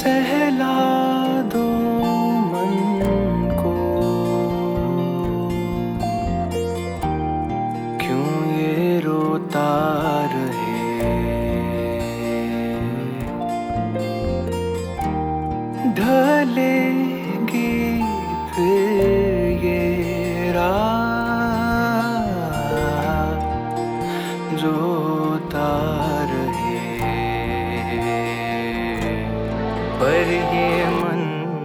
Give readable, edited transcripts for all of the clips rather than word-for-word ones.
सहला दो मन को, क्यों ये रोता रहे। ढलेगी फिर ये रात जो तार है, पर ये मन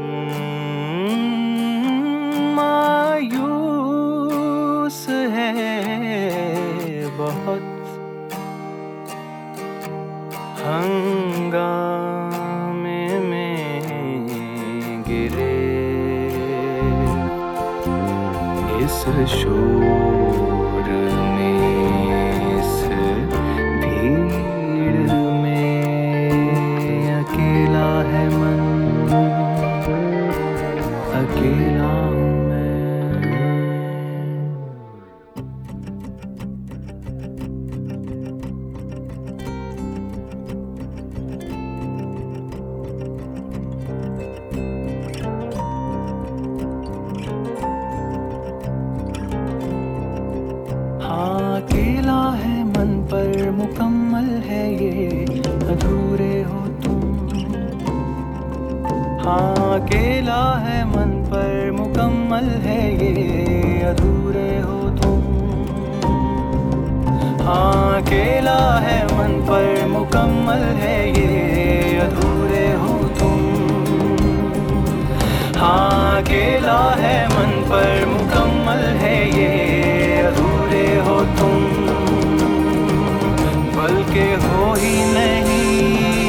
मायूस है बहुत। हंगामे में गिरे इस शोर में, इस भीड़ में अकेला है मन, अकेला हूँ मैं। हाँ, अकेला है मन पर मुकम्मल है ये, अधूरे हो तुम। हाँ, अकेला है मन पर मुकम्मल है ये, अधूरे हो तुम। हाँ, अकेला है मन पर मुकम्मल है ये, अधूरे हो तुम। हाँ, अकेला है मन पर मुकम्मल है ये, अधूरे हो तुम। बल्कि हो ही नहीं,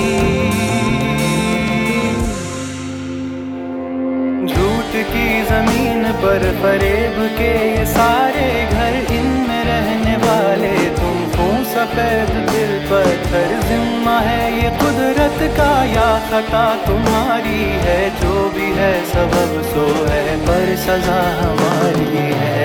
झूठ की जमीन पर फरेब के ये सारे घर, इनमें रहने वाले तुम हो। सफेद दिल पत्थर जिम्मा है ये कुदरत का, या खता तुम्हारी है। जो भी है सबब सो है, पर सजा हमारी है।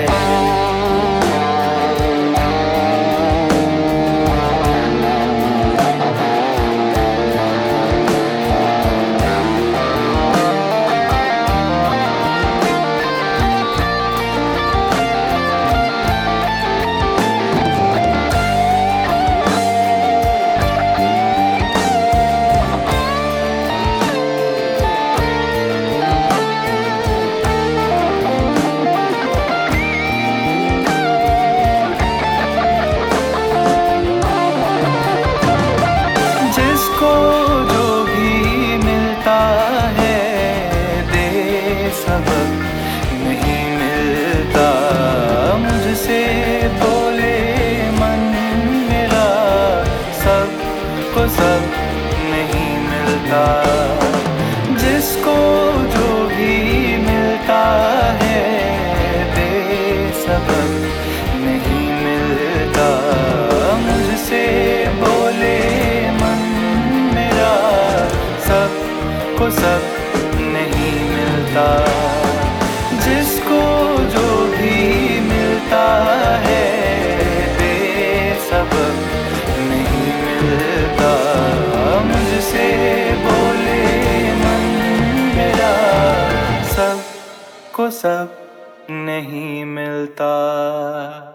जो भी मिलता है दे सबक नहीं मिलता, मुझसे बोले मन मेरा सबको सब नहीं मिलता। जिसको जो भी मिलता है दे सबक नहीं मिलता, मुझसे बोले सबको सब नहीं मिलता। जिसको जो भी मिलता है बेसबब नहीं मिलता, मुझसे बोले मन मेरा सबको सब नहीं मिलता।